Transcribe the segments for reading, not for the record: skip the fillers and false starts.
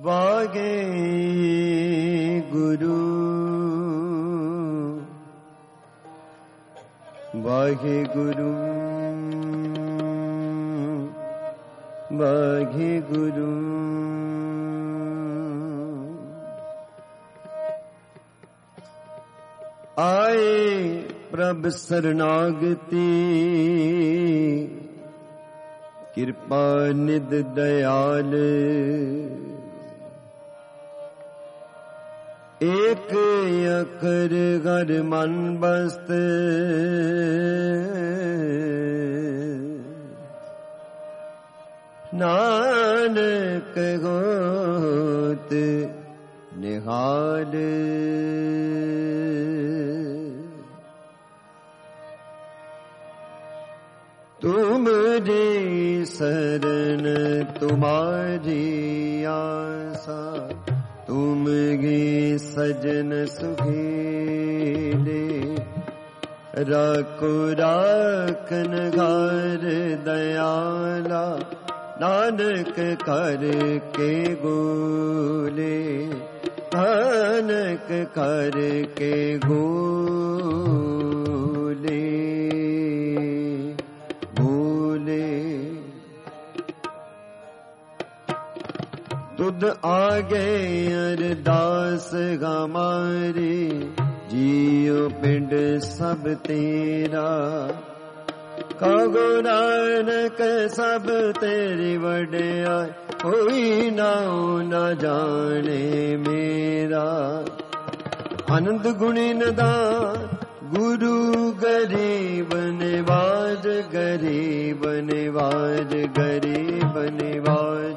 वागे गुरु वाहे गुरु वाहे गुरु। आए प्रभ शरणागति कृपा निध दयाल। एक अकर घर मन बस्त नानक होत निहाल। तुमरी शरण तुम्हारी आशा तुम गे सजन सुहेले। राखो राखन घर दयाला नानक कर के गोले। नानक कर के गोले गोले। तुद आगे अरदास हमारी जियो पिंड सब तेरा। कहो नानक सब तेरी वड्याई कोई नाऊ न जाने मेरा। आनंद गुणी निदान गुरु गरीब निवाज गरीब निवाज गरीब निवाज।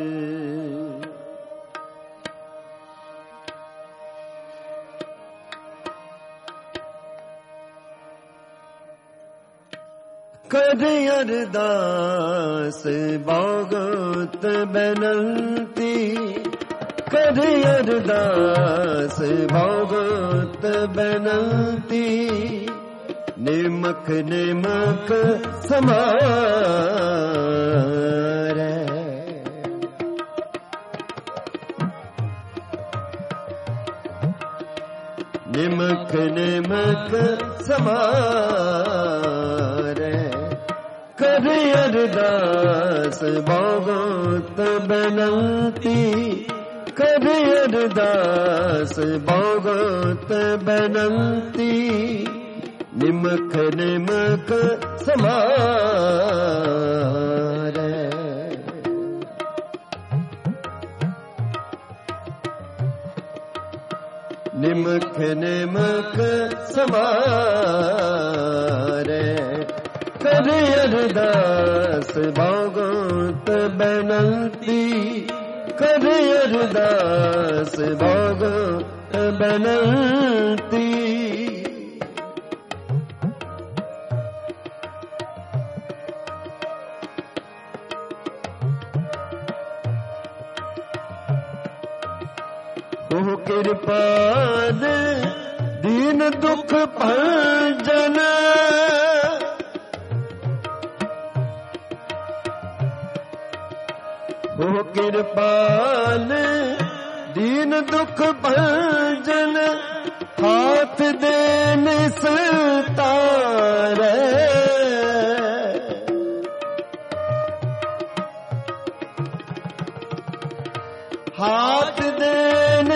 कर अरदास भगत बेनंती। कर अरदास भगत बेनंती। निमक निमक समारे। निमक निमक समारे। कर अरदास भगत बेनंती। कर अरदास भगत बेनंती। निमक निमक समारे। निमक निमक समारे। कर अरदास भगत बेनंती। कर अरदास भगत बेनंती। हो कृपाल दीन दुख भंजन। हो कृपाल दीन दुख भंजन। हाथ देन सतारे। हाथ देन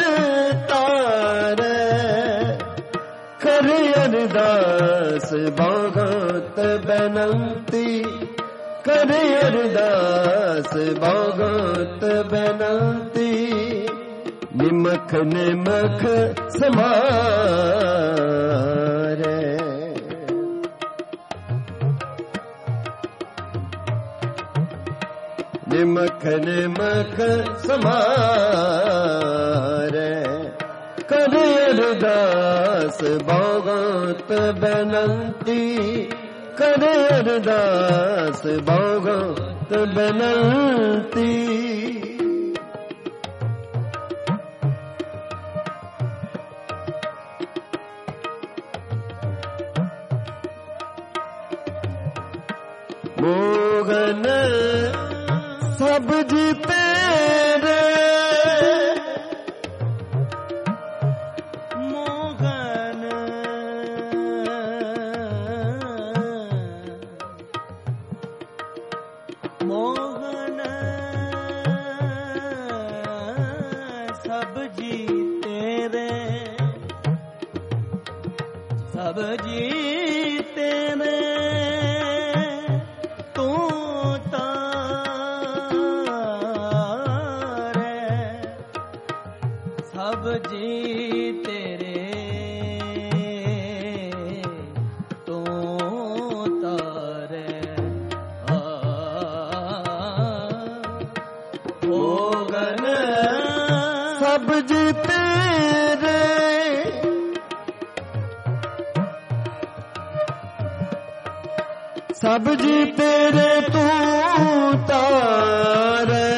सतारे। कर अरदास भगत बेनंती। कर अरदास भगत बेनंती। निमक निमक समारे। निमक निमक समारे। कर अरदास भगत बेनंती। कर अरदास भगत बेनंती। मोगन सब जी तेरे। मोहन सब जी तेरे, सब जी तेरे तू तारे, सब जी तेरे तू तारे। मोगन सब जी तेरे, सब जी तेरे तू तारे,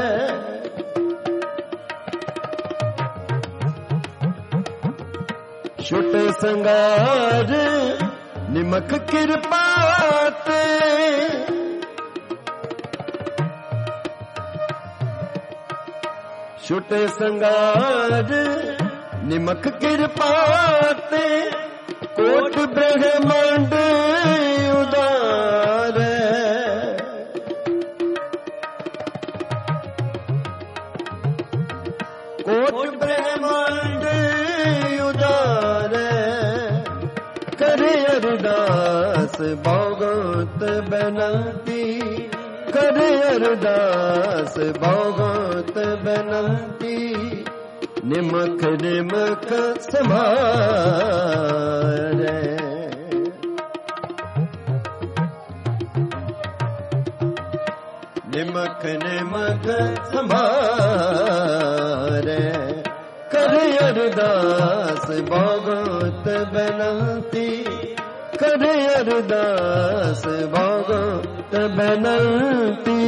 छुट संगार निमक कृपा ते, छुट संगार निमक कृपा ते, कोट ब्रह्मांड उदारे, कोट ब्रह्मांड उदारे, करे अरदास भगवत बनती, करे अरदास भगवत बनती, निमक निमक समारे, निमक निमक समारे, करे अरदास भगवत बनती, करे अरदास भगवत बनती।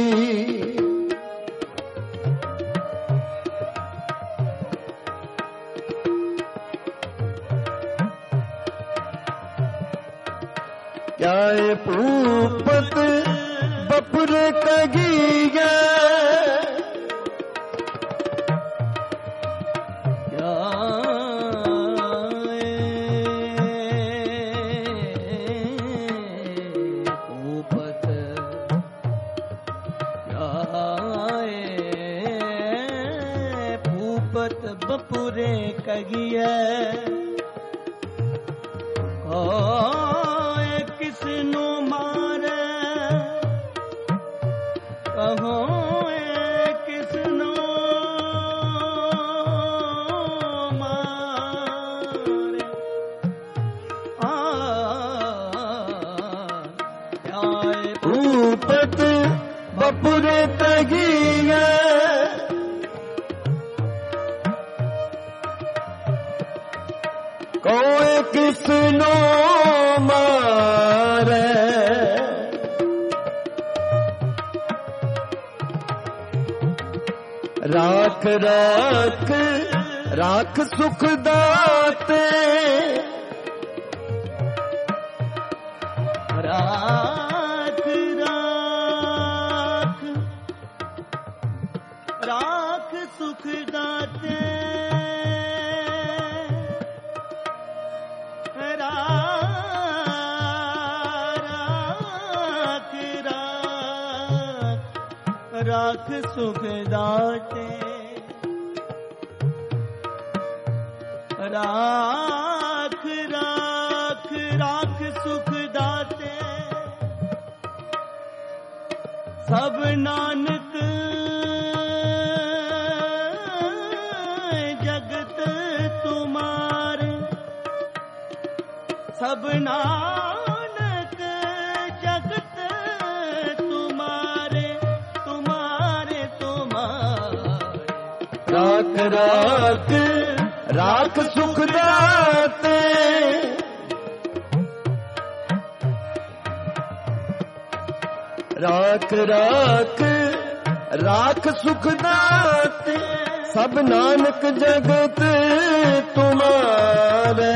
क्या ये भूपत बपुर कगिया, क्या भूपत, क्या भूपत बपुरे कगिया, किसनु मारे कहो किसनु मारे, भूपत बपुर कगिया, कोई किसनो मारे, राख राख राख सुख दाते, राख राख राख सुख दाते, राख सुख दाते, राख राख राख सुख दाते, सब नानक जगत तुम्हारे, सब नानक जगत तुम्हारे, तुम्हारे तुम्हारे, राख राख राख सुख दाते, राख राख राख सुख दाते, सब नानक जगत तुम्हारे,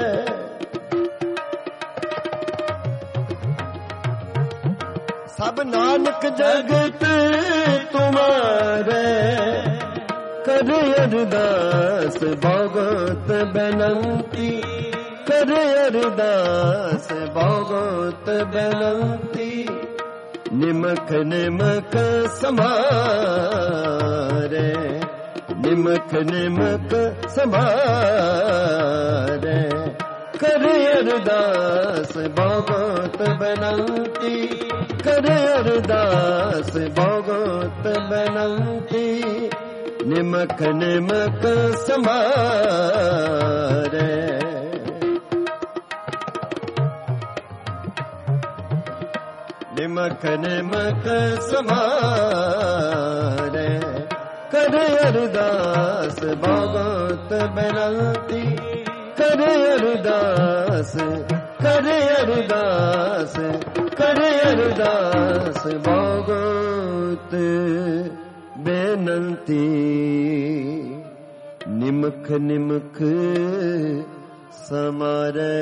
सब नानक जगत तुम्हारे, करे अरदास भगवत बनती, करे अरदास भगवत बनती, निमक निमक समारे, निमक निमक समारे, करे अरदास भगवत बनंती, करे अरदास भगवत बनंती, निमक निमक समारे। निमक निमक समारे, करे अरदास भगवत बनंती, करे अरदास, करे अरदास, करे अरदास भगवत बेनंती, निमक निमक समारे।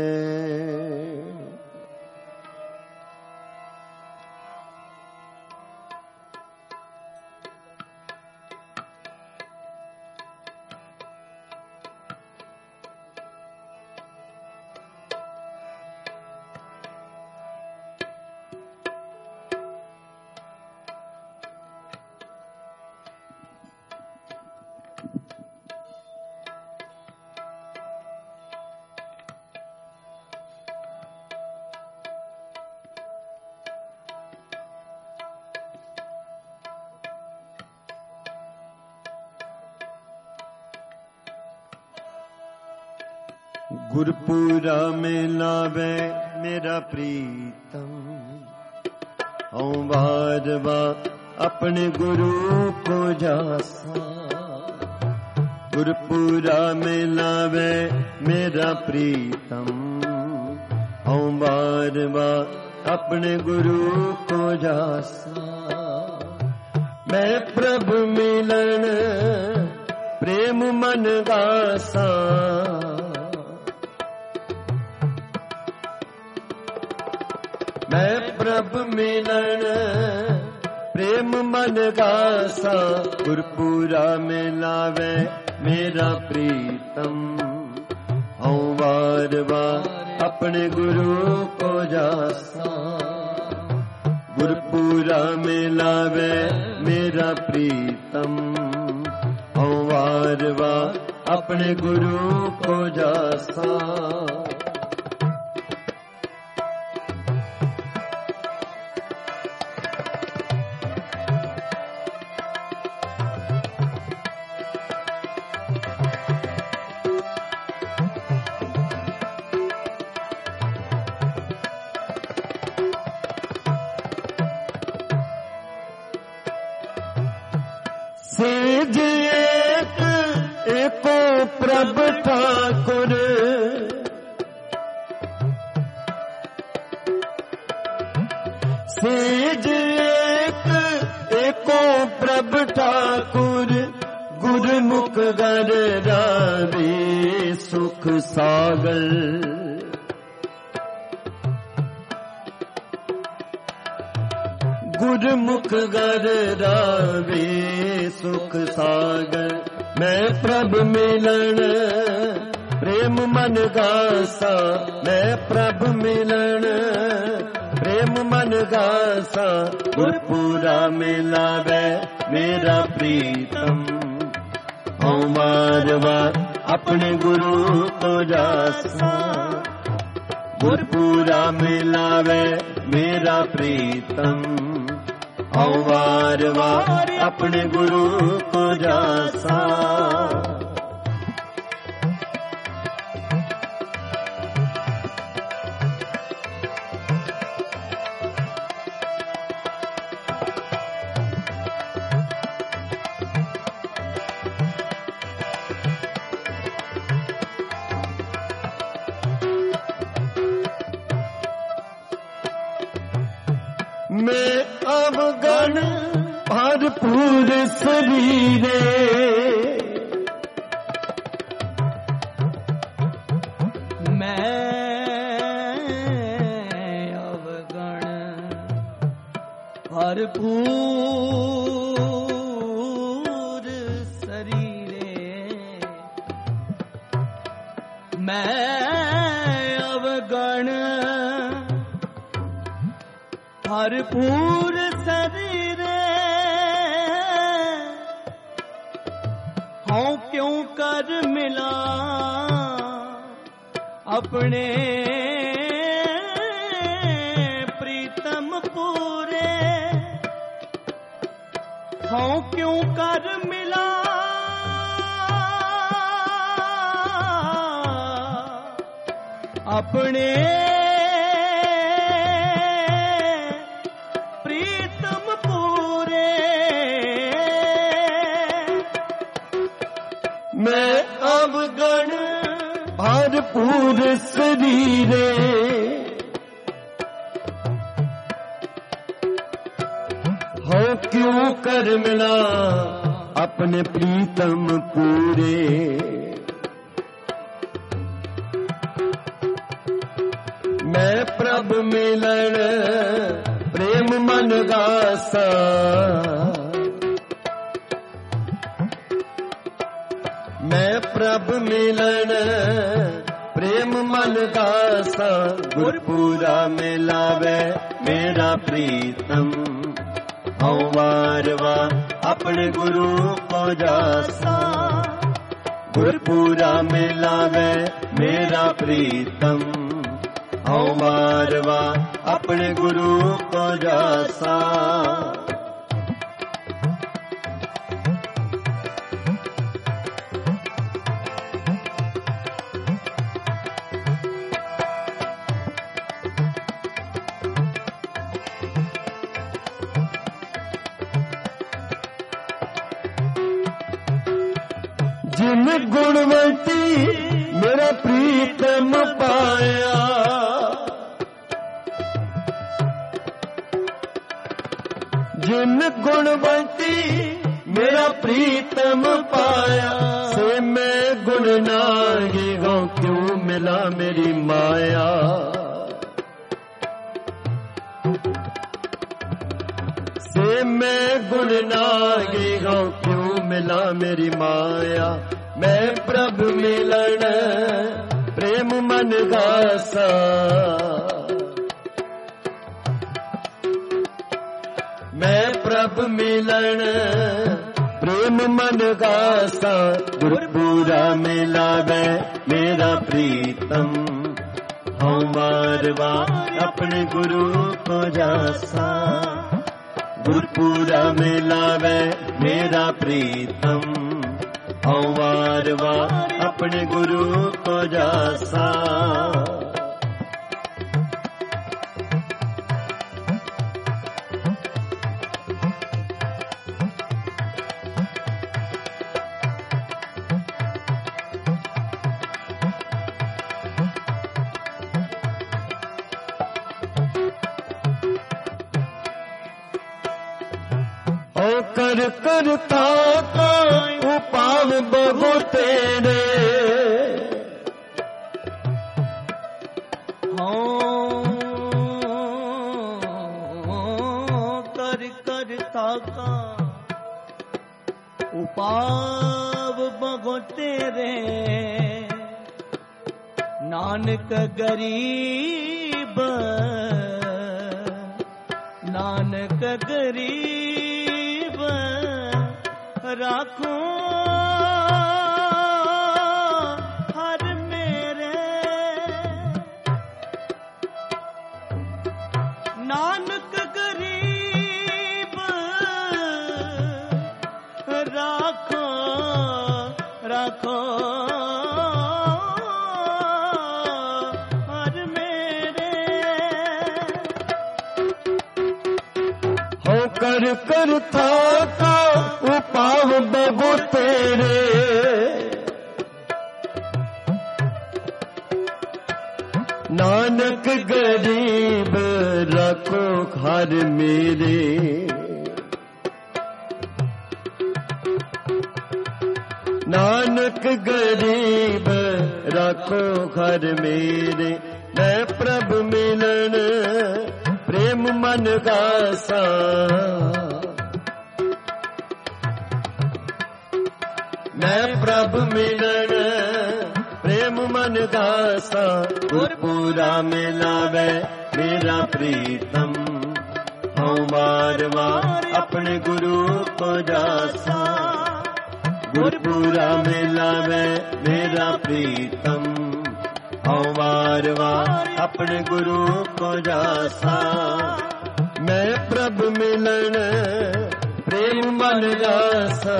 गुरपुरा में लावे मेरा प्रीतम, औ बार बार अपने गुरु को जासा। गुरपुरा में लावे मेरा प्रीतम, औ बार बार अपने गुरु को जासा। मैं प्रभु मिलन प्रेम मन गासा, मैं प्रभु मिलन प्रेम मन गासा। गुरपुरा में लावे मेरा प्रीतम, औ बार बार अपने गुरु को जासा। गुरपुरा में लावे मेरा प्रीतम, औ बार बार अपने गुरु को जासा। सेज एक एको प्रभ ठाकुर, सेज एक एको प्रभ ठाकुर। गुरमुख गर रावे सुख सागर, गुरमुख गर रावे सुख सागर। मैं प्रभ मिलन प्रेम मन गासा, मैं प्रभ मिलन प्रेम मन गासा। गुरपुरा में लावे मेरा प्रीतम, औ बार बार अपने गुरु को जासा। गुरपुरा में लावे मेरा प्रीतम, औ बार बार अपने गुरु को जासा। मैं अवगण भरपूर शरीरे, मैं अवगण भरपूर शरीरे, मैं अवगण भरपूर शरीरे हों क्यों कर मिला अपने प्रीतम पूरे हों क्यों कर मिला अपने प्रीतम पूरे मैं अवगण भरपूर शरीरे हो क्यों कर मिला अपने प्रीतम पूरे मैं प्रभ मिलन प्रेम मन गासा मैं प्रभ मिलन प्रेम मन गासा गुरपुरा मिलावे मेरा प्रीतम हूँ वार वार अपने गुरु को जासा गुरपुरा मिलावे मेरा प्रीतम हूँ वार वार अपने गुरु को जासा जिन गुणवंती मेरा प्रीतम पाया जिन गुणवंती मेरा प्रीतम पाया से मैं गुण नागी गौ क्यों मिला मेरी माया से मैं गुण नागी गौ क्यों मिला मेरी माया मैं प्रभु मिलन प्रेम मन गासा मैं प्रभु मिलन प्रेम मन गासा गुरपुरा मिलावे मेरा प्रीतम हूँ बार बार अपने गुरु को जासा गुरपुरा मिलावे मेरा प्रीतम हूँ बार बार अपने गुरु को जासा कर करता का उपाव बहु तेरे कर करता का उपाव बहु तेरे नानक गरीब नानक गरीब राखो हर मेरे नानक गरीब राखो राखो हर मेरे हो कर करता का उपाव बहु तेरे नानक गरीब रखो घर मेरे नानक गरीब रखो घर मेरे मैं प्रभु मिलन प्रेम मन गासा मैं प्रभु मिलन प्रेम मन गासा गुरपुरा मिलावे मेरा प्रीतम हूँ वार वार अपने गुरु को जासा। गुरपुरा मिलावे मेरा प्रीतम, हूँ वार वार अपने गुरु को जासा। मैं प्रभु मिलन प्रेम मन रासा।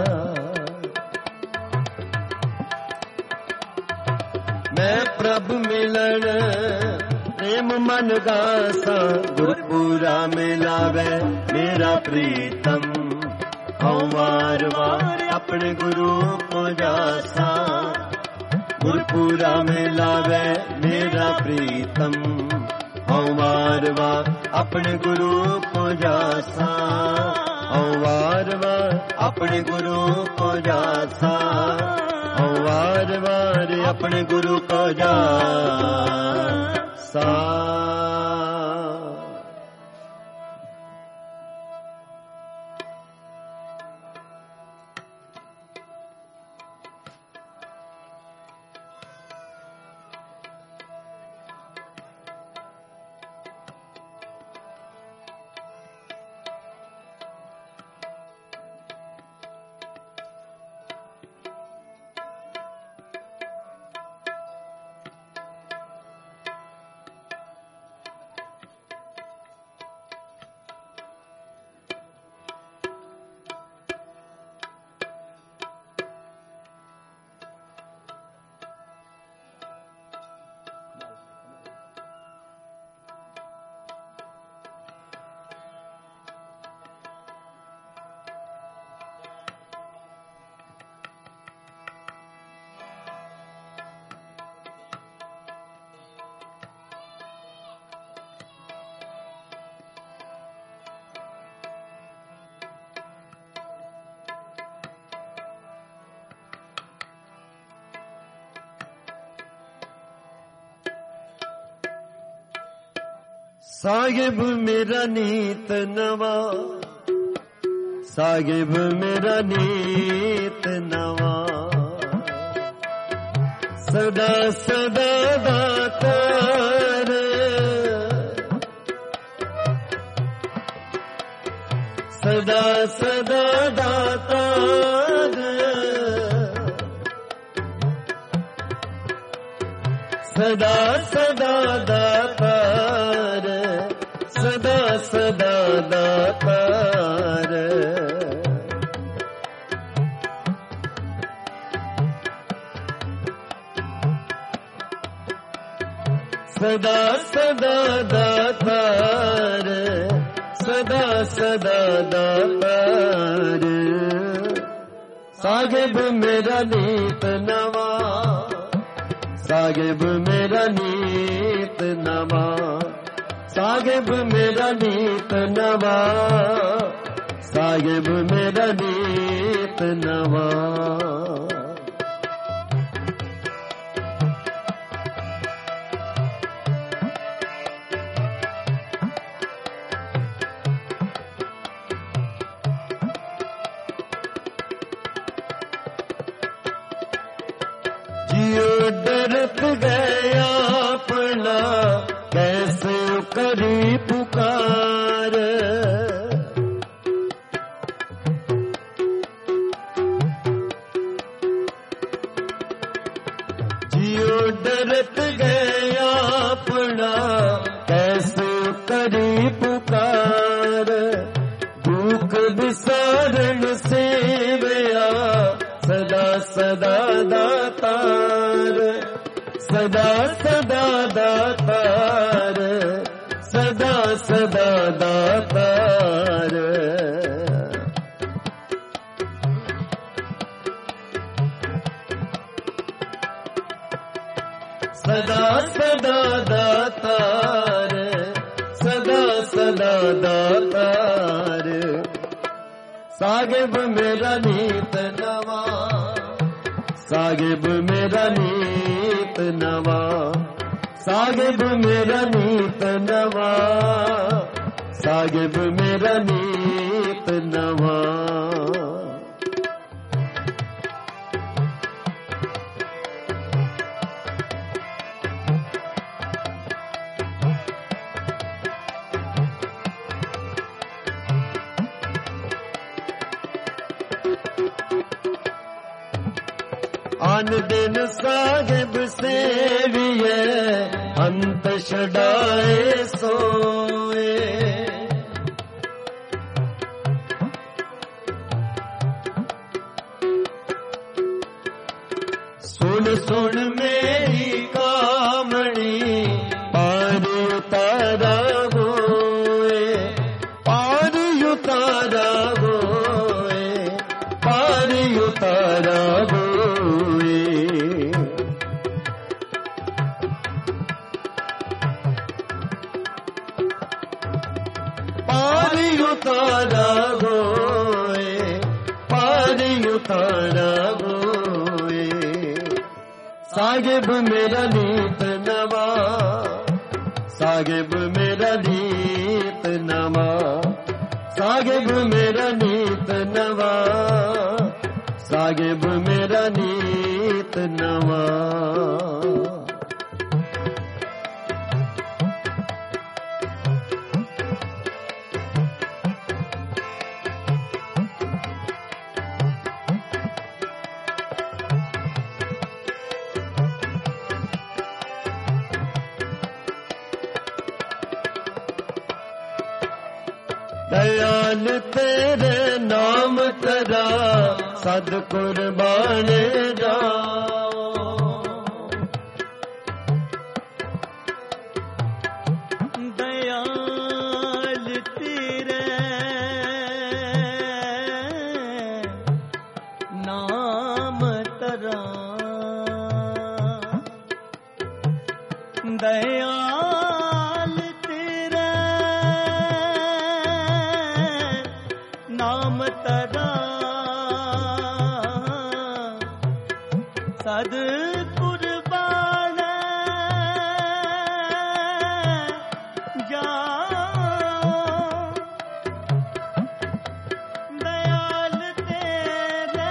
मैं प्रभु मिलन प्रेम मन गासा। गुरपुरा मिलावे मेरा प्रीतम, हूँ वार वार अपने गुरु को जासा। गुरपुरा मिलावे मेरा प्रीतम, हूँ वार वार अपने गुरु को जासा। हूँ वार वार अपने गुरु को जासा। हूँ वार वार अपने गुरु को जासा। साहिब मेरा नीत नवा, साहिब मेरा नीत नवा। सदा सदा दातार, सदा सदा दातार। सदा सदा दातार, सदा सदा दातार। सदा सदा दातार, सदा सदा दातार। साहिब मेरा नीत नवा, साहिब मेरा नीत नवा। साहिब मेरा नीत नवा, साहिब मेरा नीत नवा। जियो डरत गया अपना, कैसे करी पुकार। जियो डरत गया अपना, कैसे करी पुकार। भूख विसारण सेवया, सदा सदा दातार। सदा सदा दातार, सदा सदा दातार। सदा सदा दातार, सदा सदा दातार। साहिब मेरा नीत नवा, साहिब मेरा नीत नवा। साहिब मेरा नीत नवा, साहिब मेरा नीत नवा। आन दिन साहिब सेविए अंत छड़ाए सोए सुन सुन मेरी कामणी पार उतारा होए पार उतारा होए पार उतारा होए पार उतारा होए पार उतारा होए साहिब मेरा नीत नवा साहिब मेरा नीत नवा साहिब मेरा नीत नवा साहिब मेरा नीत नवा दयाल तेरे नाम तेरा सद कुर्बान जाओ दयाल तेरे नाम तेरा दयाल तेरे नाम तेरा सद कुर्बान जाओ दयाल तेरे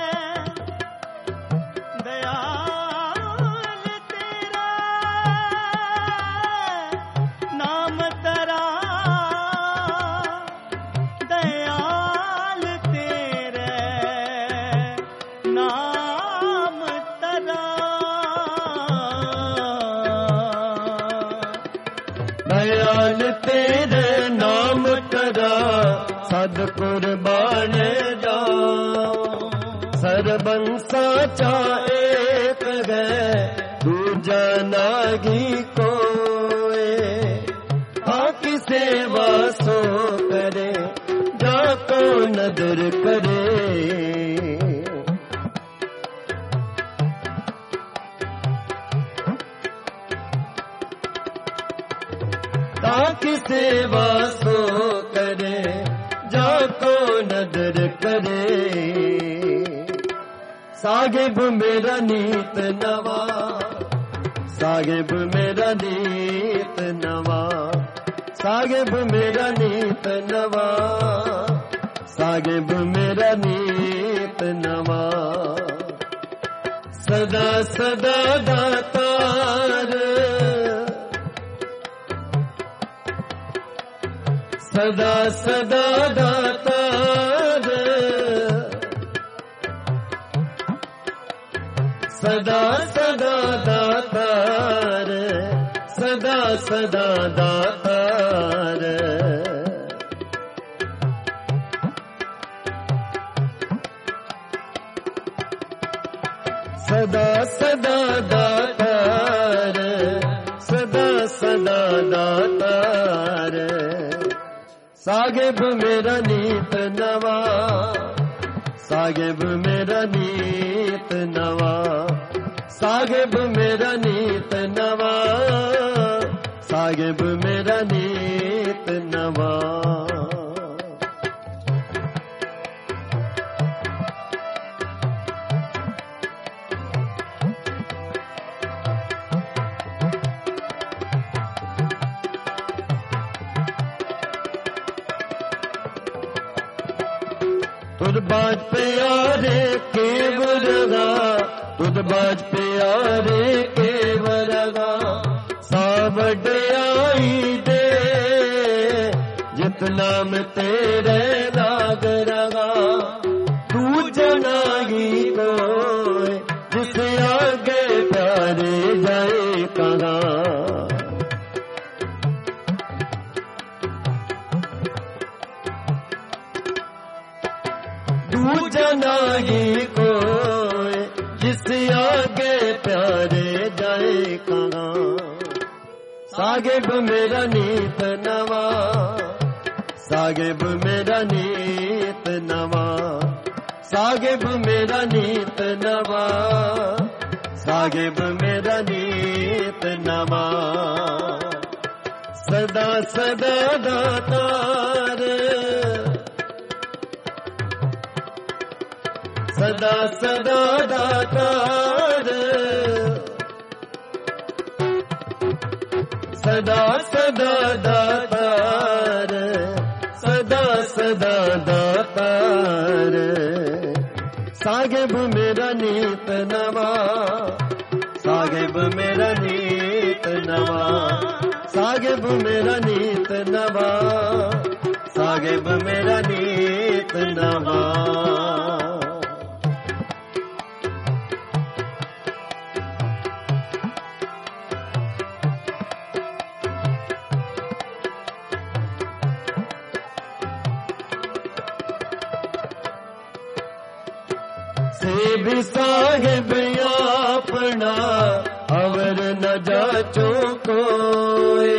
दयाल तेरा नाम तेरा दयाल तेरे नाम तेरा दयाल तेरे नाम तेरा सद कुर्बान जाओ सरबं साचा एक है दूजा नागी कोए आकी सेवा सो करे जाको नदर करे ताकि सेवा सो करे जाको नदर करे साहिब मेरा नीत नवा साहिब मेरा नीत नवा साहिब मेरा नीत नवा साहिब मेरा नीत नवा सदा सदा दातार सदा सदा दातार सदा सदा दातार सदा सदा दातार सदा सदा दातार सदा सदा दातार साहिब मेरा नीत नवा साहिब मेरा नीत नवा साहिब मेरा नीत नवा साहिब मेरा नीत नवा तुद बाज प्यारे केवरगा तुद बाज प्यारे केवरगा सावड आई दे जित नाम तेरे नाग रगा तू जनागी कोय जिस दूजा नाही कोई जिस आगे प्यारे जाए कहाँ। साहिब मेरा नीत नवा, साहिब मेरा नीत नवा, साहिब मेरा नीत नवा, साहिब मेरा नीत नवा। सदा सदा दातार, सदा सदा दातार, सदा सदा दातार, सदा सदा दातार। साहिब मेरा नीत नवा, साहिब मेरा नीत नवा, साहिब मेरा नीत नवा, साहिब मेरा नीत नवा। से भी साहिब अपना अवर न जाचो कोई।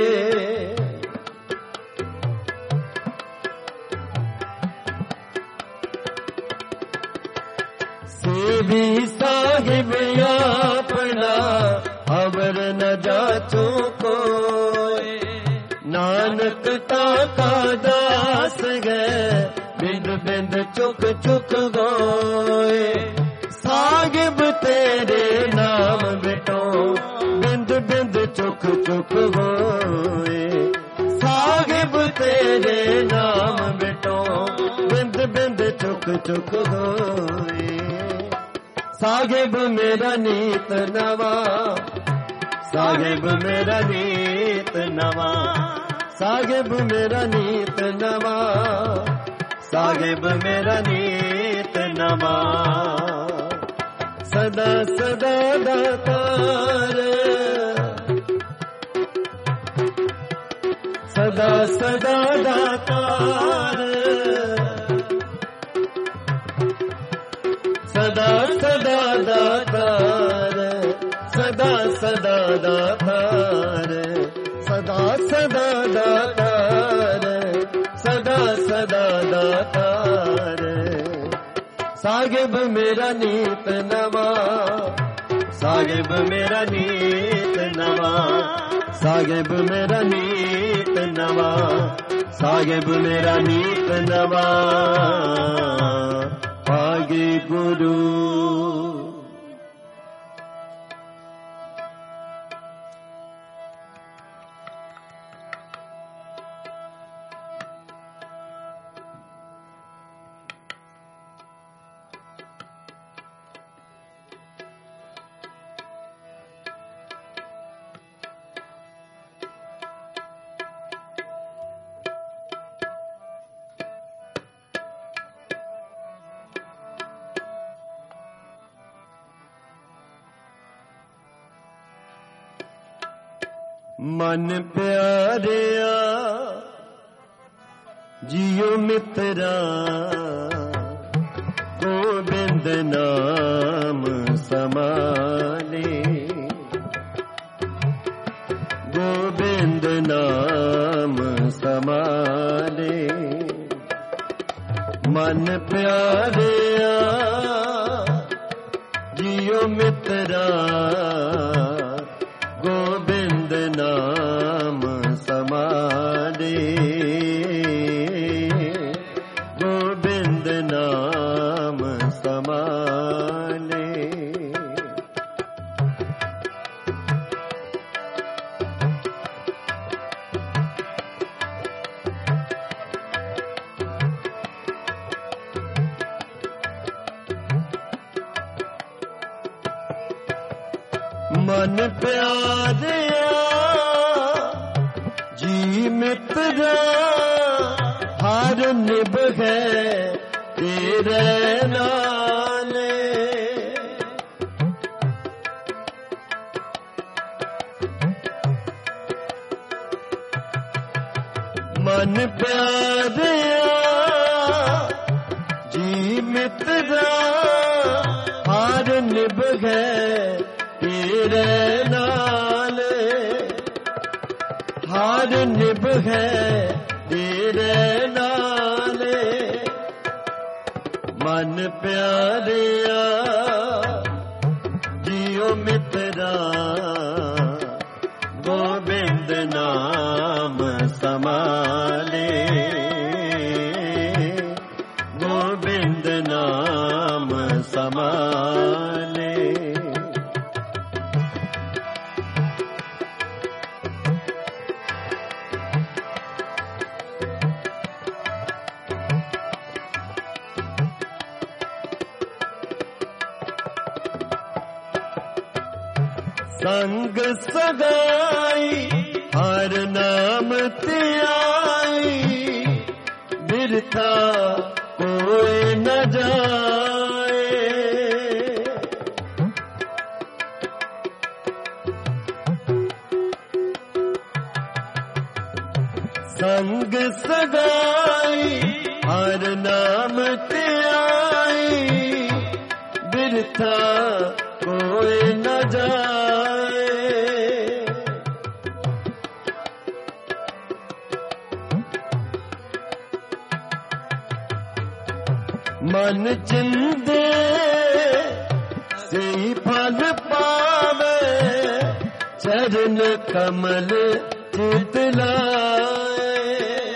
से भी साहिब अपना अवर न जाचो कोई। नानक ताका दास गए बिंद बिंद चुक चुक गोए। साहिब तेरे नाम बिटो बिंद बिंद चुक चुक गोए। साहिब तेरे नाम बिटो बिंद बिंद चुक चुक गोए। साहिब मेरा नीत नवा, साहिब मेरा नीत नवा, साहिब मेरा नीत नवा, साहिब मेरा नीत नवा। सदा सदा दातार, सदा सदा दातार, सदा सदा दातार, सदा सदा दातार, सदा सदा दातार, सदा सदा दातार। साहिब मेरा नीत नवा, साहिब मेरा नीत नवा, साहिब मेरा नीत नवा, साहिब मेरा नीत नवा। आगे गुरु मन प्यारिया जियो मित्रा गोबिंद नाम समाले। गोबिंद नाम समाले। मन प्यारिया जियो मित्रा गोबिंद नाम समाले। गोबिंद नाम समाले। मन प्यारिया जी मित्रा हर निभ है तेरे नाले। मन प्यारिया जी मित्रा मित्रा हार निभगे तेरे नाल, हार निभगे तेरे नाल। मन प्यारिया जियो मित्रा गोबिंद नाम समाले, गोबिंद नाम समाले। संग सगाई हर नाम त्याई, बिरथा कोई न जाए। संग सगाई हर नाम त्याई, बिरथा कोई न जाए। मन चिंदे सही फल पावे, चरण कमल चित लाए,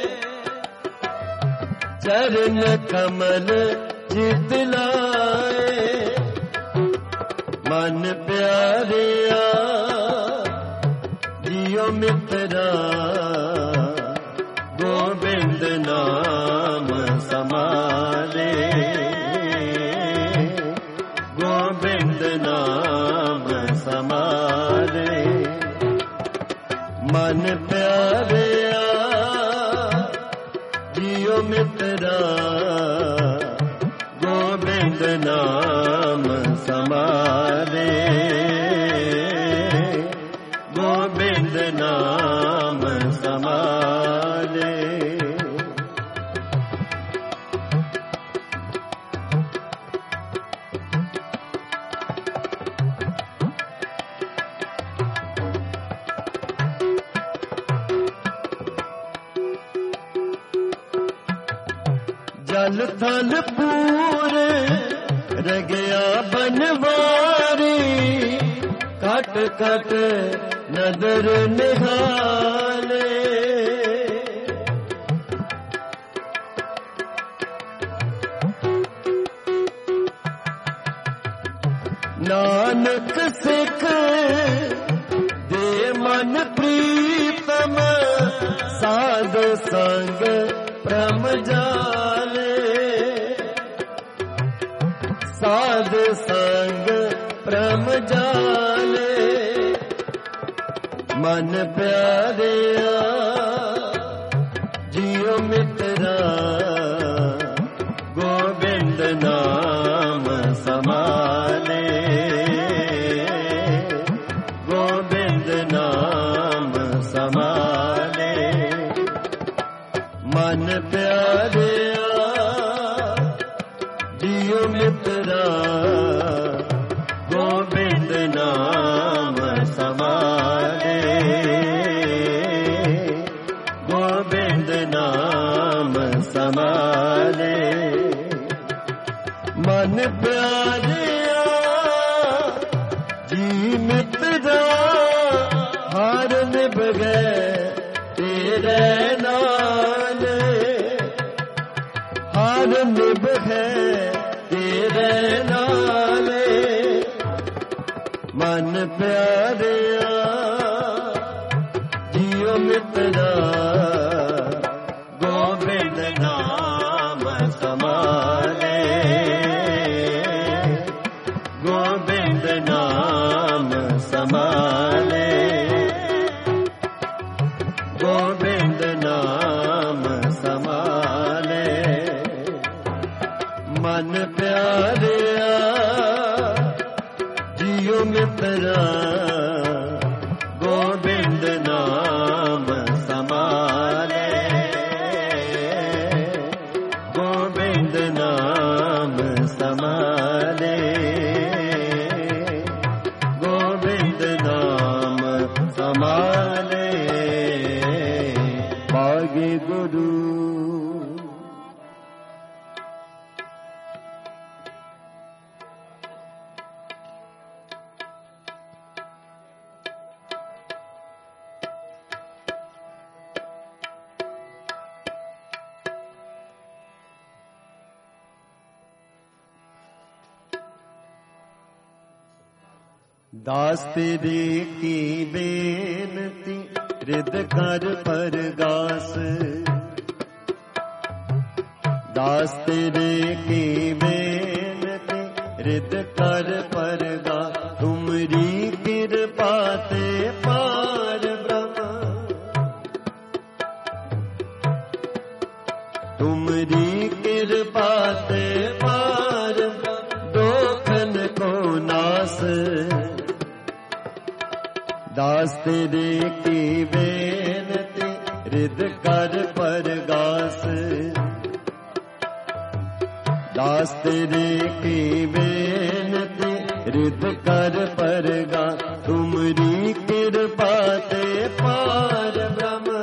चरण कमल चित लाए। मन प्यारिया जियो मित्रा गोबिंद नाम समाले, गोबिंद नाम समाले। मन प्यारिया जियो मित्रा गोबिंद नाम समाले, गोबिंद नाम समाले। जल थल पूर रगया बनवारी, कट कट नदर निहाले। नानक सिख दे मन प्रीतम, साध संग प्रम जाले, साध संग प्रम जाले। मन प्यारिया जियो मित्रा गोबिंद नाम समाले, गोबिंद नाम समाले। मन प्यारिया जियो मित्रा गोबिंद नाम समाले, गोबिंद नाम समाले। मन प्यारिया जी मित्रा हार निभगे तेरे नाल, हार निभगे तेरे नाल। मन प्यारिया जियो मित्रा गोबिंद नाम समाले, गोबिंद नाम समाले, गोबिंद नाम समाले। मन प्यारिया जियो मित्रा गोबिंद नाम समाले, गोबिंद नाम नाम समाले, गोविंद नाम समाले, पागे गुरु। दास तेरे की बेनती हृद कर परगास, दास तेरे की बेनती हृद कर परगास, तुमरी कृपा ते पार ब्रह्म, तुमरी कृपा ते पार दोखन को नास, दास तेरे की बेनती हृद कर परगास, दास तेरे की बेनती हृद कर परगास, तुमरी कृपा ते पार ब्रह्म,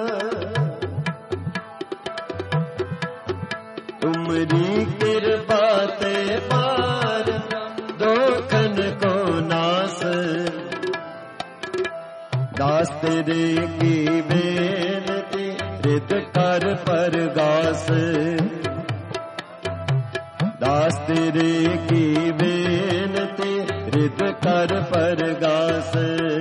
तुमरी कृपा ते पार दोखन को नास, दास तेरे की बेनती हृद कर परगास, दास तेरे की बेनती हृद कर परगास,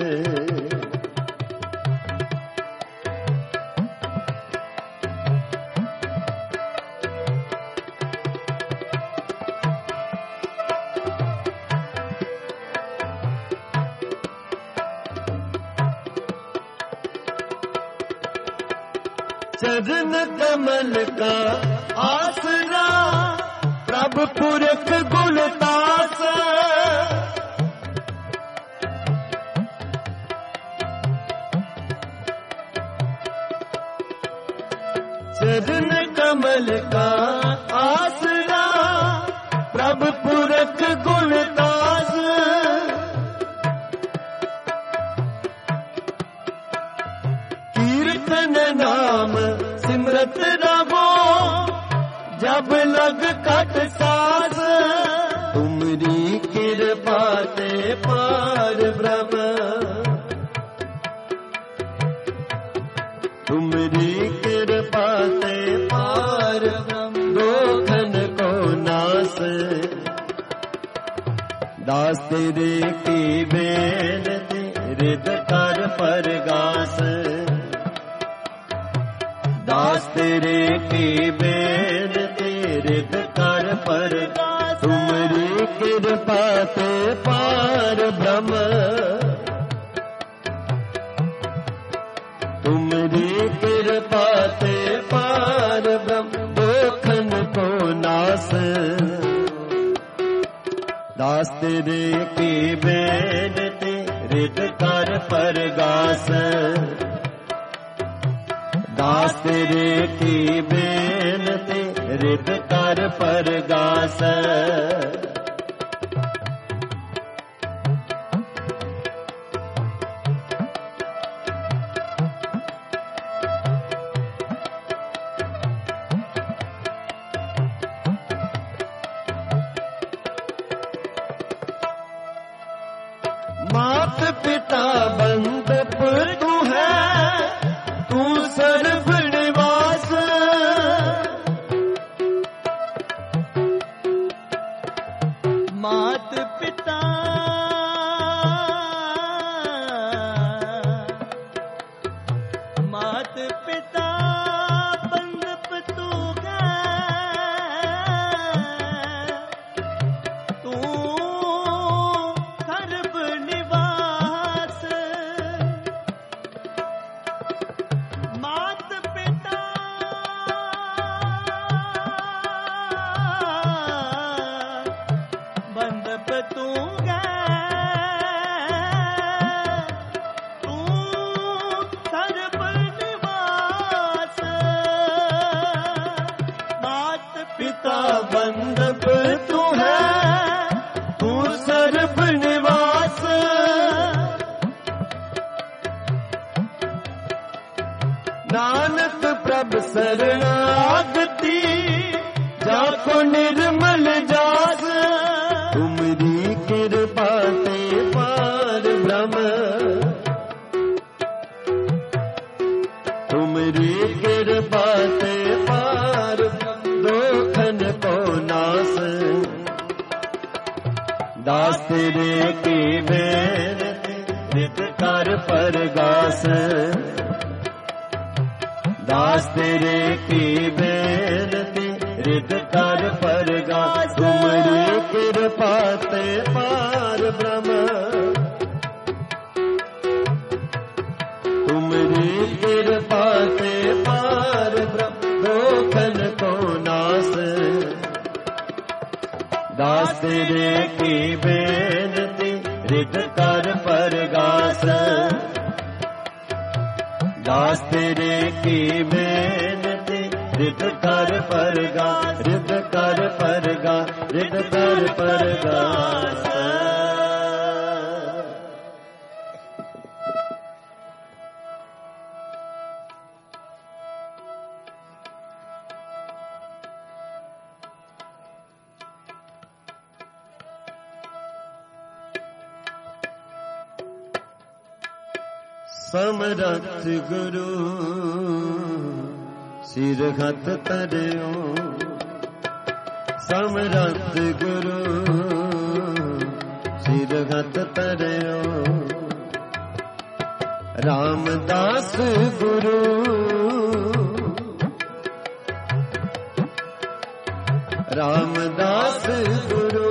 चरण कमल का आसरा प्रभु पुरख गुणतास, चरण कमल का आसरा प्रभु पुरख गुणतास, कीर्तन नाम सिमरत रहो जब लग कट सास, तुमरी कृपा ते पार ब्रह्म, तुमरी कृपा ते पार दोखन को नास, दास तेरे की बेनती हृद कर परगास, दास तेरे की बेनती हृद कर परगास, तुमरी कृपा ते पार ब्रह्म, तुमरी कृपा ते पार ब्रह्म दोखन को नास, दास तेरे की बेनती हृद कर परगास, दास तेरे की बेनती हृद कर परगास, मात पिता बंदप तू है, तू सर्व बंदप तू है, तू सर्ब निवास। नानक प्रभ शरणागति, जाको निर्मल जास। तुमरी कृपा ते पार ब्रह्म, तुमरी कृपा ते पार दोखन को नास। दास तेरे की बेनती नित कर परगास। दास तेरे की बेनती रित कर परगास। तुमरी कृपा ते पार ब्रह्म, तुमरी कृपा ते पार ब्रह्म दोखन को नास। दास तेरे की बेनती रित कर परगास। दास तेरे की बेनती रित कर परगास। रित कर परगास, रित कर परगास। समरथ गुरु सिरघत तरियो। समरथ गुरु सिरघत तरियो। रामदास गुरु रामदास गुरु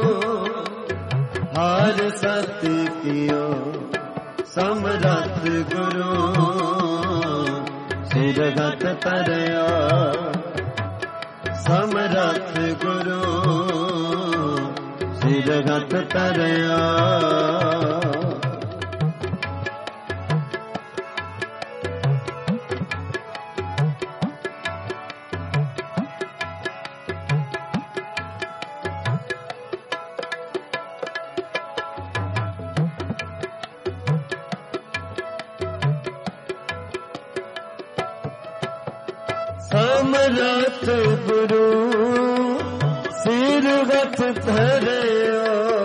हार सत्य कियो। समरथ गुरु सिरघत तरियो। समरथ गुरु सिरघत तरियो। समरथ गुरु सिरघत धरियो।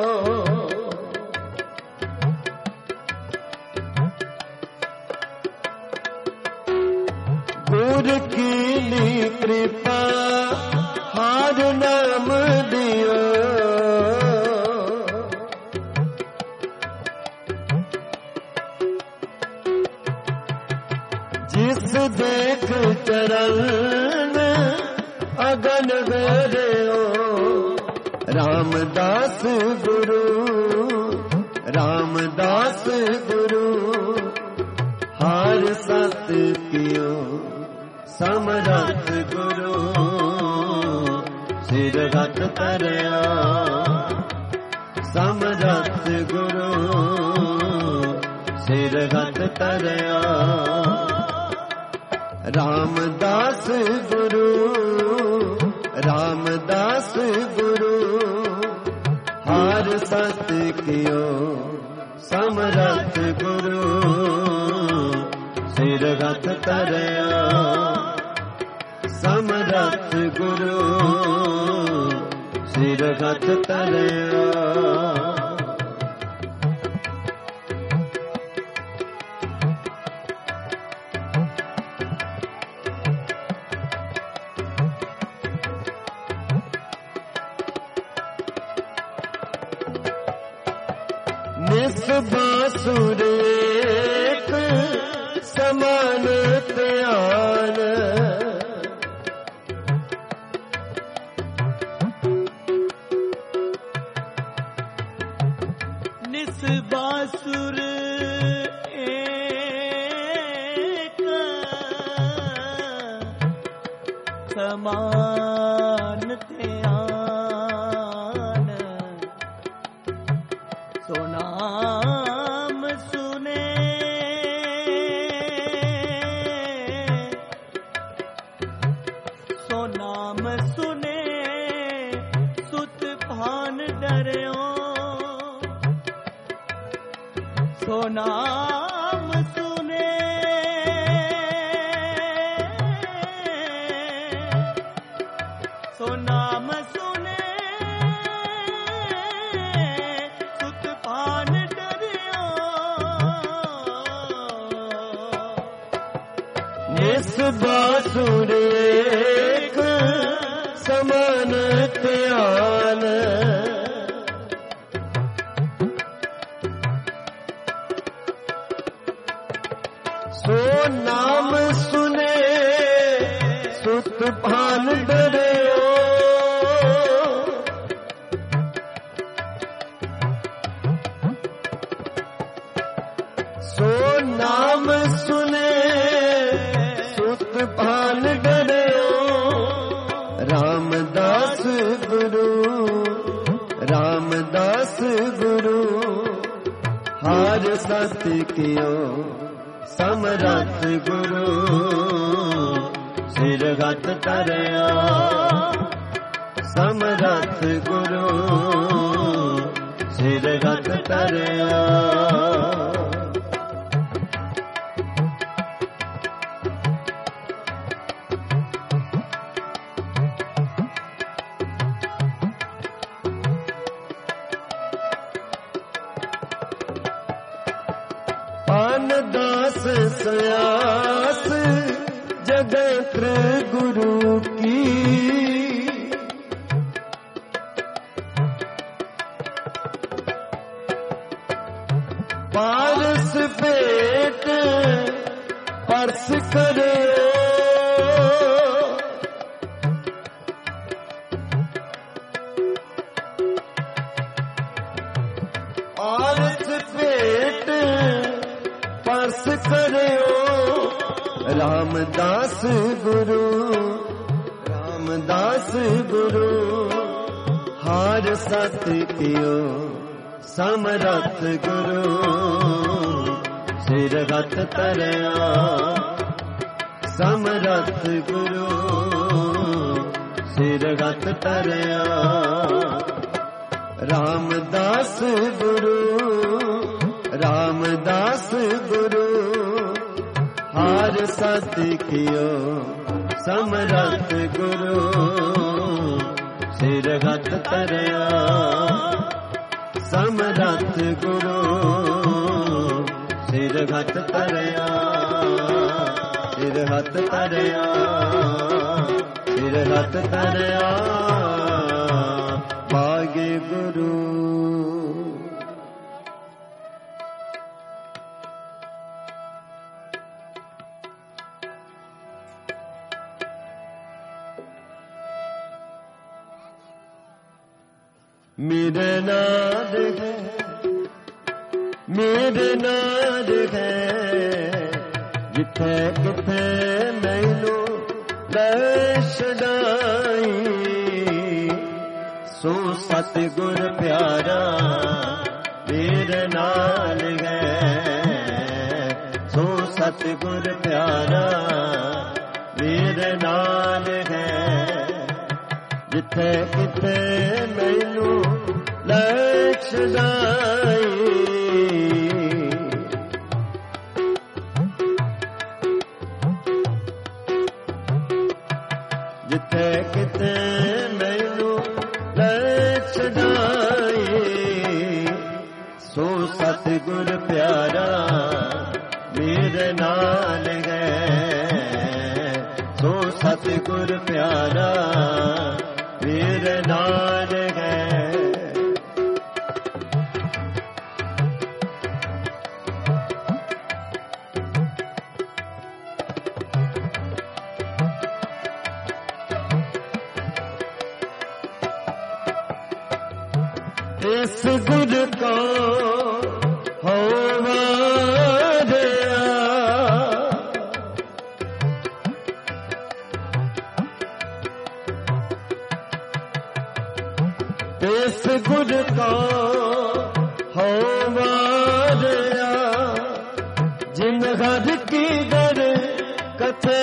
गुरु की कृपा हार नाम दियो। जिस देख चरण अगन बेरियो। रामदास गुरु रामदास गुरु हार सत्य कियो। समरथ गुरु सिरघत तरियो। समरथ गुरु सिरघत तरियो। रामदास गुरु रामदास गुरु हार सत्य कियो। समरथ गुरु सिरघत तरियो। समरथ गुरु सिरघत तरियो। निस बासुर एक समान त्यान। निस बासुर एक समान ध्यान। सो नाम सुने सो नाम सुने डरियो सो नाम सुने सो नाम सुने सुत पान डरियो निस बासुर एक समान त्यान सो नाम सुने सुत भान डरियो सो नाम सुने सुत भान डरियो रामदास गुरु रामदास गुरु हार सत्य कियो समरथ गुरु सिरगत तरया समरथ गुरु सिरगत तरया दास सयास जगत गुरु की पारस पेट परस करे पारस पेट परस करो रामदास गुरु रामदास गुरु हार सत्य कियो समरथ गुरु सिरगत तरया समरथ गुरु सिरगत तरया रामदास गुरु रामदास गुरु हार सत्य कियो समरथ गुरु सिरगत तरया समरथ गुरु सिरगत तरया सिरगत तरया सिरगत तरया भाग्य गुरु मेरे नाद है मेरे नाद है जिथे किथे मैनू दर्शनाई सो सतगुर प्यारा मेरे नाल है सो सतगुर प्यारा मेरे नाल है जिथे किथे मैनू लक्ष्याई जिथे किथे मैनू लक्ष्याई सो सतगुर प्यारा मेरे नाल है सो सतगुर प्यारा मेरे नाल है इस गुर को हो वादिया इस गुर को हो वादिया जिन हर की दर कथा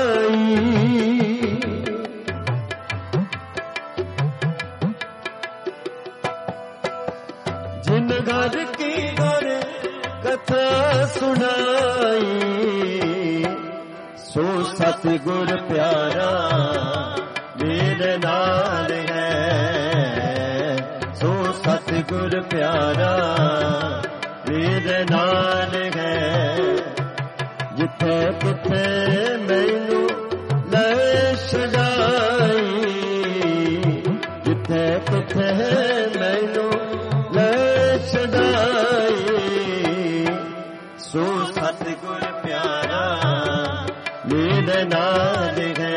सुनाई जिन घर की घर कथा सुनाई, सो सतगुर प्यारा मेरे नाल है, सो सतगुर प्यारा मेरे नाल है। जिथे किथे मैनू ले छड़ाई, जिथे किथे मैनू ले छड़ाई, सो सतगुर प्यारा मेरे नाल है,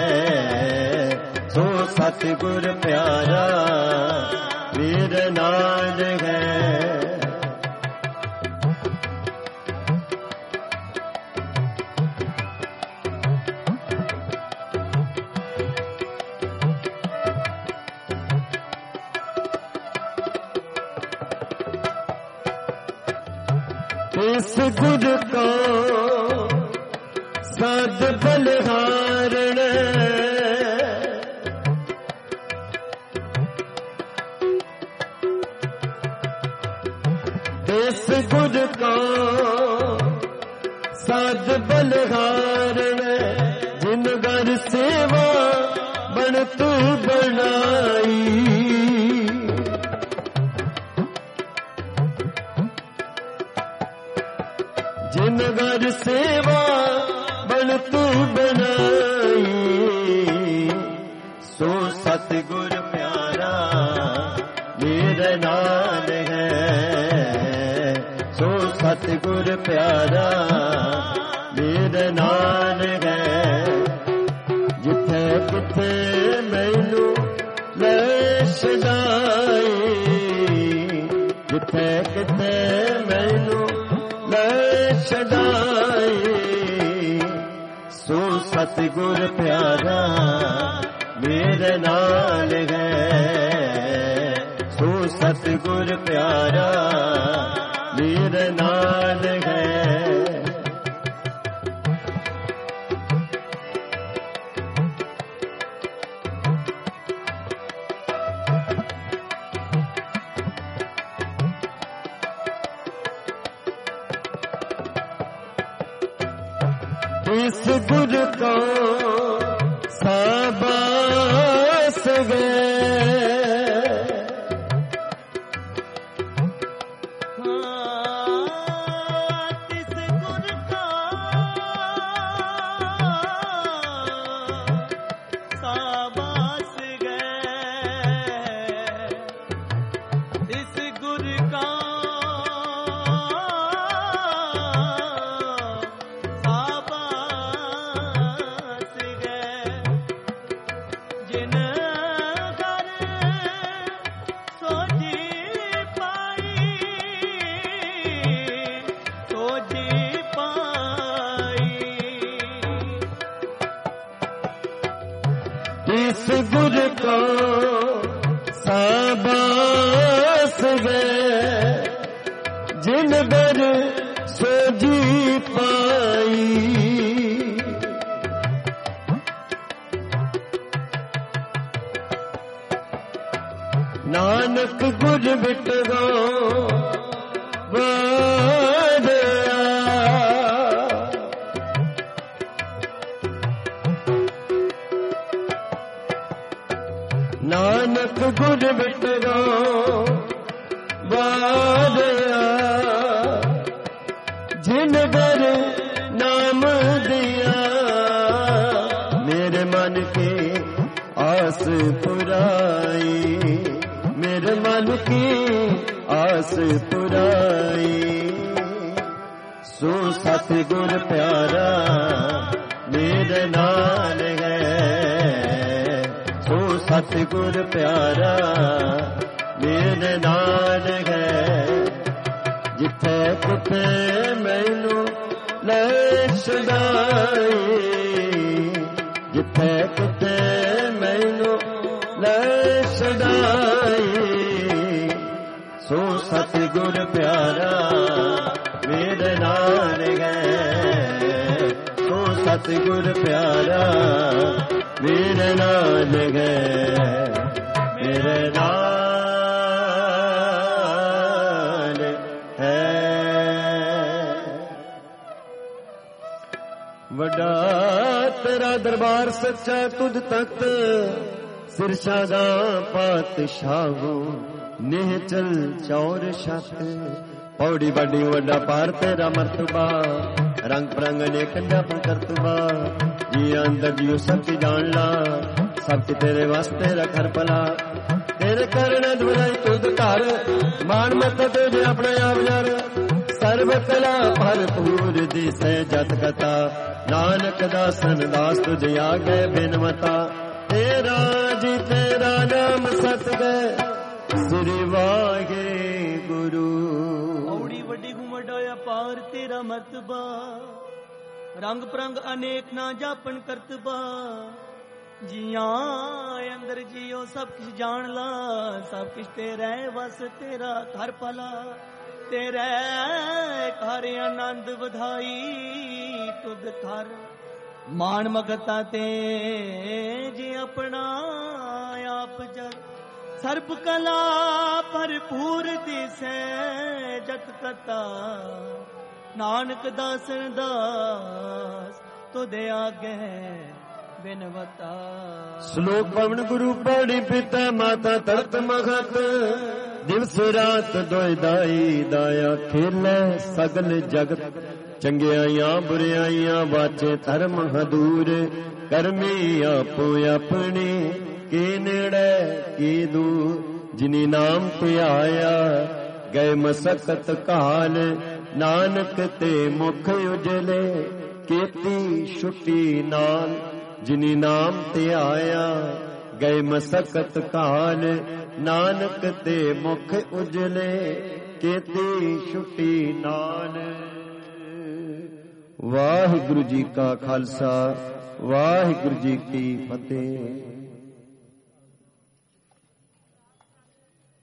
सो सतगुर प्यारा मेरे नाल है। इस गुर को सद बलिहारण, इस गुर को सद बलिहारण, जिन घर सेवा बनत बनाई, जिन घर सेवा बनत बनाई, सो सतगुर प्यारा मेरे नाल है, सो सतगुर प्यारा मेरे नाल है। जिथे किथे मैनू ले छड़ाई, जिथे किथे मैनू ले छड़ाई, सो सतगुर प्यारा मेरे नाल है, सो सतगुर प्यारा मेरे नाल है। इस गुर को शाबाश गे, इस गुर को शाबाश गे, इस गुर का इस गुर को शाबाश गे, जिन दर सोजी पाई, नानक गुर बिटगो वादया, नानक गुर बिटगो वादया, जिन घर नाम दिया, मेरे मन की आस पुराई, मेरे मन की आस पुराई, सो सतगुर प्यारा मेरे नाल है, सो सतगुर प्यारा मेरे नाल है। जिथे किथे मैनू ले छड़ाई, जिथे किथे मैनू ले छड़ाई, सो सतगुर प्यारा मेरे नाल है, सो सतगुर प्यारा मेरे नाल है, मेरे नाल ਤੇਰਾ ਦਰਬਾਰ ਸੱਚਾ ਤੁਧ ਤਖਤ ਸਿਰਸ਼ਾ ਦਾ ਪਾਤਸ਼ਾਹੋ ਨਿਹਚਲ ਚੌਰ ਛਤ ਪੌੜੀ ਵੱਡੀ ਵੱਡਾ ਪਾਰ ਤੇਰਾ ਮਰਤਬਾ ਰੰਗ ਪ੍ਰੰਗ ਅਨੇਕ ਜਪ ਕਰਤਬਾ ਜੀ ਅੰਦਰ ਜੀਉ ਸੱਚ ਜਾਣ ਲਾ ਸੱਚ ਤੇਰੇ ਵਾਸਤੇ ਰਖਰ ਭਲਾ ਤੇਰੇ ਕਰਨ ਦੁਰਾਈ ਤੁਧ ਘਰ ਮਾਨ ਮਤ ਤੇ ਆਪਣਾ ਆਪ ਜਰ ਸਰਬ ਕਲਾ ਭਰਪੂਰ ਦਿਸੈ ਜਤ ਕਥਾ ਨਾਨਕ ਦਾਸਨ ਦਾਸ ਤੁਝ ਆਗੇ ਬਿਨਵਤਾ ਤੇਰਾ ਜੀ ਤੇਰਾ ਨਾਮ ਸਤ ਗਏ ਸ੍ਰੀ ਵਾਹਿ ਗੁਰੂ ਔੜੀ ਵੱਡੀ ਗੁਮੜਾ ਅਪਾਰ ਤੇਰਾ ਮਤਬਾ ਰੰਗ ਪ੍ਰੰਗ ਅਨੇਕ ਨਾ ਜਾਪਨ ਕਰਤਬਾ ਜੀਆਂ ਅੰਦਰ ਜੀਓ ਸਭ ਕੁਛ ਜਾਣ ਲਾ ਸਭ ਕੁਛ ਤੇਰਾ ਵਸ ਤੇਰਾ ਘਰ ਭਲਾ ਤੇਰੇ ਘਰ ਆਨੰਦ ਵਧਾਈ ਤੁਧ ਘਰ ਮਾਣ ਮਗਤਾ ਤੇ ਜੇ ਆਪਣਾ ਆਪ ਜਗ ਸਰਬ ਕਲਾ ਭਰਪੂਰ ਦਿਸੈ ਜਤ ਕਤਾ ਨਾਨਕ ਦਾਸਨ ਦਾਸ ਤੁਧ ਆਗੇ ਬਿਨਵਤਾ ਸ਼ਲੋਕ ਪਵਨ ਗੁਰੂ ਪੜੀ ਪਿਤਾ ਮਾਤਾ ਤਰਤ ਮਖਤ ਦਿਵਸ ਰਾਤ ਦੋਇ ਦਾਈ ਦਾਇਆ ਖੇਲੇ ਸਗਲ ਜਗਤ ਚੰਗਿਆਈਆਂ ਬੁਰਿਆਈਆਂ ਵਾਚੇ ਧਰਮ ਹਦੂਰ ਕਰਮੀ ਆਪੋ ਆਪਣੇ ਕੀ ਨੇੜੇ ਕੀ ਦੂਰ ਜਿਨੀ ਨਾਮ ਧਿਆਇਆ ਗਏ ਮਸਕਤ ਕਾਲ ਨਾਨਕ ਤੇ ਮੁਖ ਉਜਲੇ ਕੀਤੀ ਛੁੱਟੀ ਨਾਲ ਜਿਨੀ ਨਾਮ ਧਿਆਇਆ ਗਏ ਮਸਕਤ ਕਾਲ ਨਾਨਕ ਤੇ ਮੁਖ ਉਜਲੇ ਕੀਤੀ ਛੁੱਟੀ ਨਾਲ। ਵਾਹਿਗੁਰੂ ਜੀ ਕਾ ਖਾਲਸਾ ਵਾਹਿਗੁਰੂ ਜੀ ਕੀ ਫਤਿਹ।